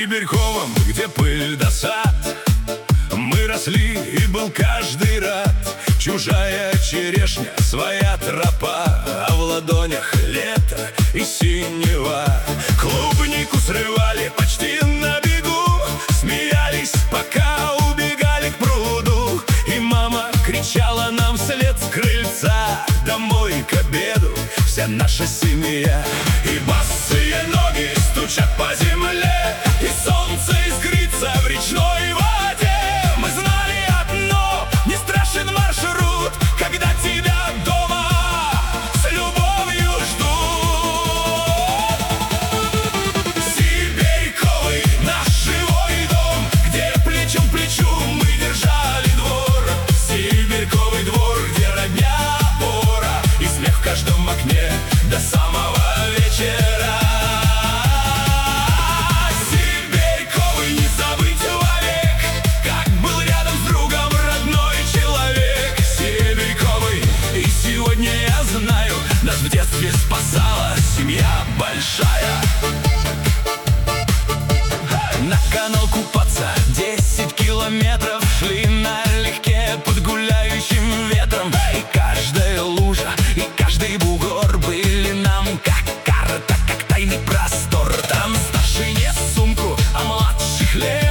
Сибирьковом, где пыль да сад, мы росли, и был каждый рад. Чужая черешня, своя тропа, а в ладонях лето и синева. Клубнику срывали почти на бегу, смеялись, пока убегали к пруду. И мама кричала нам вслед с крыльца: домой к обеду, вся наша семья. И босые ноги стучат по земле, и солнце искрится в речной воде. Мы знали одно: не страшен маршрут, когда тебя дома с любовью ждут. Сибирьковый наш живой дом, где плечом к плечу мы держали двор. Сибирьковый двор, где родня пора, и смех в каждом окне до самого вечера. Сибирьковый не забыть вовек, как был рядом с другом родной человек. Сибирьковый, и сегодня я знаю, нас в детстве спасала семья большая. На канал купаться 10 километров шли налегке под гуляющим ветром. И каждая лужа, и каждый бугор были нам как карта, как тайный простор. Там старший нес сумку, а младший хлеб.